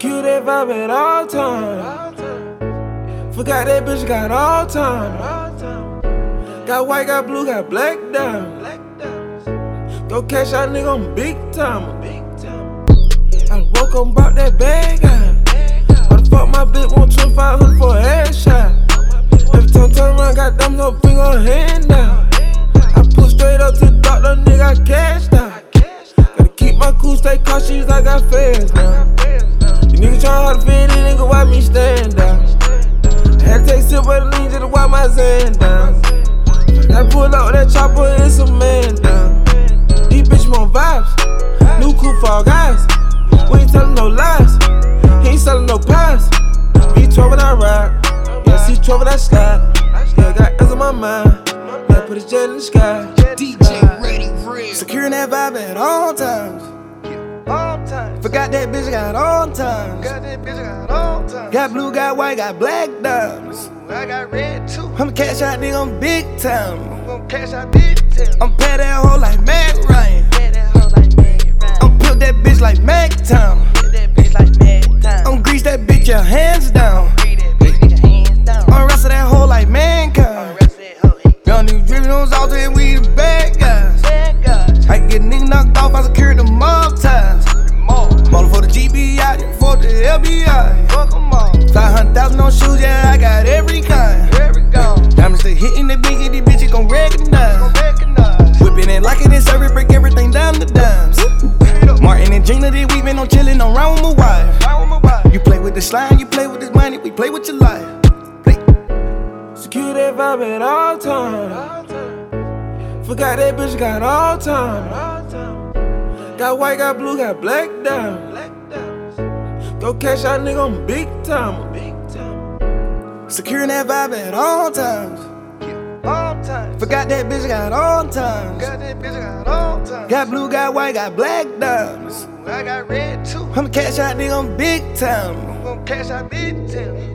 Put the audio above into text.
Secure that vibe at all times. Forgot that bitch got all time. Got white, got blue, got black down. Go cash out, nigga, I'm big time. I woke up, brought that bag out. Why the fuck my bitch want 2,500 for a headshot? Every time turn around, got them no finger on hand down. I push straight up to the doctor, nigga, I cashed out. Gotta keep my cool, stay cautious, I got fans now. You niggas tryna hard to fit in, nigga, why me stand down? I had to take a sip of the lean just to wipe my Zan down. I pull up with that chopper, it's a man down. These bitches want vibes, new cool fall guys. We ain't telling no lies, he ain't selling no pies. V12 when I ride, yeah, C12 when I slide. Yeah, got S's on my mind, yeah, put a jet in the sky. DJ Ready Real. Securing that vibe at all times. Forgot that bitch got all times. Got blue, got white, got black diamonds. I got red too. I'm cash out, nigga, I'm big time. I'm gon' cash out big time. I'm pay that hoe like Mac Ryan. I'm put that bitch like Mac Town. I'm grease that bitch your hands down. I'm wrestle that hoe like mankind. Young niggas drippin' on sauce and we the bad guys. I get niggas knocked off, I secure the mob ties. Model for the GBI, for the LBI. 500,000 on shoes, yeah, I got every kind. Diamonds stay hitting the biggie, these bitches gon' recognize. Whippin' and lockin' and serving, break everything down to dimes. Martin and Gina, this week been on chillin', I'm round with my wife. You play with the slime, you play with this money, we play with your life. Secure that vibe at all times. Forgot that bitch got all time. Got white, got blue, got black down. Go cash out, nigga, I'm big time. Securing that vibe at all times. Forgot that bitch got all times. Got blue, got white, got black diamonds. I got red too. I'm cash out, nigga, I'm big time. I'm gon' cash out big time.